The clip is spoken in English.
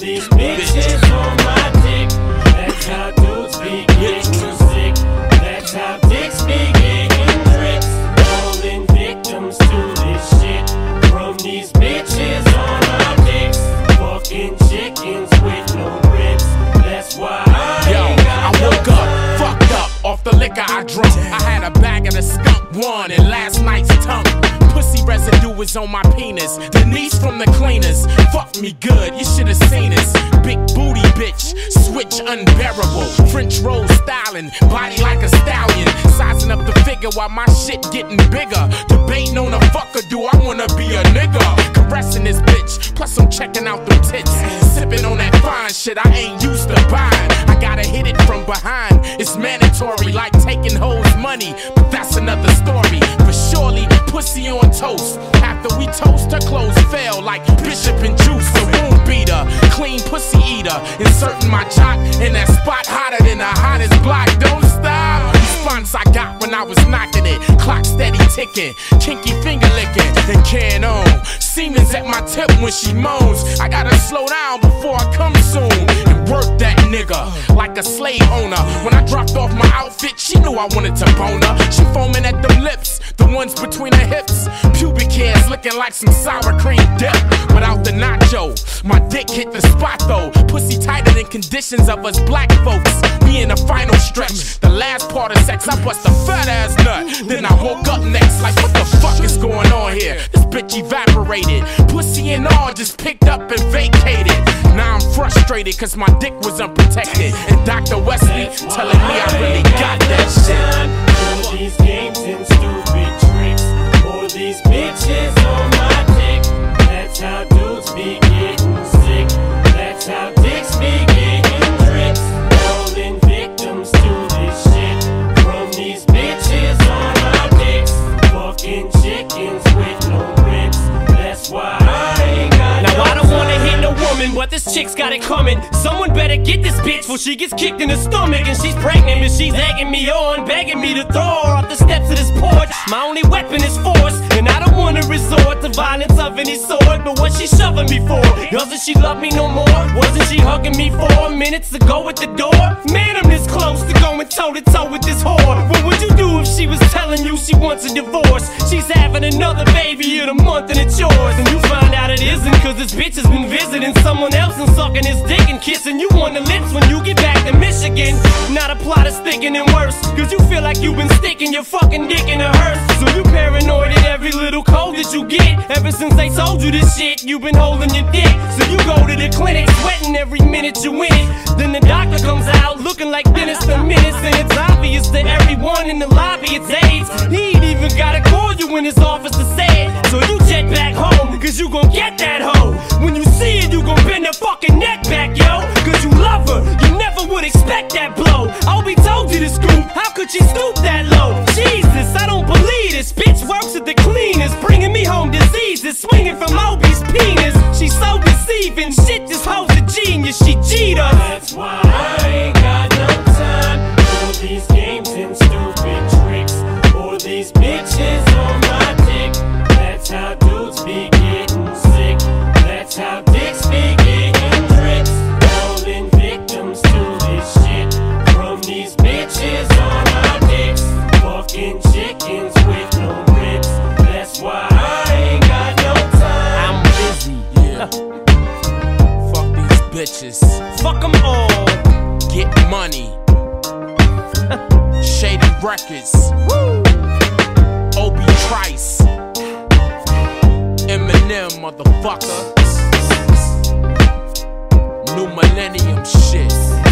these bitches on my dick. That's how dudes be getting sick. That's how dicks be getting tricks. Falling victims to this shit from these bitches on our dicks. Fucking chickens with no ribs. That's why I woke up, fucked up off the liquor I drunk. I had a bag of the skunk one and last night's tongue. Pussy residue was on my penis. Denise from the cleaners, fuck me good, you should've seen us. Big booty bitch, switch unbearable. French roll styling, body like a stallion. Sizing up the figure while my shit getting bigger. Debating on a fucker, do I wanna be a nigga? Caressing this bitch, plus I'm checking out them tits. Sipping on that fine shit I ain't used to buying. I gotta hit it from behind, it's mandatory, like taking hoes money, but that's another story. For surely, pussy on toast. After we toast, her clothes fell like Bishop and Juice. The wound beater, clean pussy eater. Inserting my jock in that spot hotter than the hottest block. Don't stop. Response I got when I was knocking it. Clock steady ticking, kinky finger licking, and can on. Semen's at my tip when she moans. I gotta slow down before I come soon and work that nigga like a slave owner. When I dropped off my outfit, she knew I wanted to bone her. She foaming at them lips, the ones between her hips. Pubic hairs looking like some sour cream dip without the nacho. My dick hit the spot though. Pussy tighter than conditions of us black folks. We in the final stretch, the last part of sex. I bust a fat ass nut. Then I woke up next like what the fuck is going on here? This bitch evaporated. Pussy and all just picked up and vacated. Now I'm frustrated cause my dick was unprotected. And Dr. Wesley telling me I really got that shit. All these games and stupid tricks. All these bitches on my dick. That's how dudes be getting sick. That's how dicks be getting tricks. Falling victims to this shit from these bitches on our dicks. Fucking chickens with no ribs. That's why I ain't got now I don't wanna hit no woman, but this chick's got it coming. Someone better get this bitch before she gets kicked in the stomach. And she's pregnant and she's egging me on, begging me to throw her off the steps of this porch. My only weapon is force, and I don't wanna resort to violence of any sort. But what she shoving me for? Doesn't she love me no more? Wasn't she hugging me 4 minutes ago at the door? Man, I'm this close to going toe to toe with this whore. What would you do if she was telling you she wants a divorce? She's having another baby in a month and it's yours. And you find out it isn't cause this bitch has been visiting someone else and sucking his dick and kissing you on the lips when you get back to Michigan. Now the plot is thinking and worse, cause you feel like you've been sticking your fucking dick in a hearse. So you paranoid at every little cold that you get. Ever since they told you this shit, you've been holding your dick. So you go to the clinic, sweating every minute you in it. Then the doctor comes out looking like Dennis the Menace. And it's obvious to everyone in the lobby it's AIDS. He ain't even gotta call you in his office to say it. So you jet back home, cause you gon' get that hoe. When you see it, you gon' bend her fucking neck back, yo. Cause you love her, you never would expect that blow. Obi told you to scoop, how could she stoop that low? Jesus, I don't believe this bitch works at the cleaners, bringing me home diseases, swinging from Obi's penis. She's so deceiving, shit, this hoe's a genius, she cheat us. That's why I ain't got no time for these games and stupid tricks. Or these bitches on my dick. That's how dudes be getting sick. That's how dicks be getting tricks. Falling victims to this shit from these bitches on our dicks. Fucking chickens with no ribs. That's why I ain't got no time. I'm busy, yeah. Fuck these bitches. Fuck them all. Get money. Shady Records. Woo. Obi Trice. Eminem, motherfucker. New millennium shit.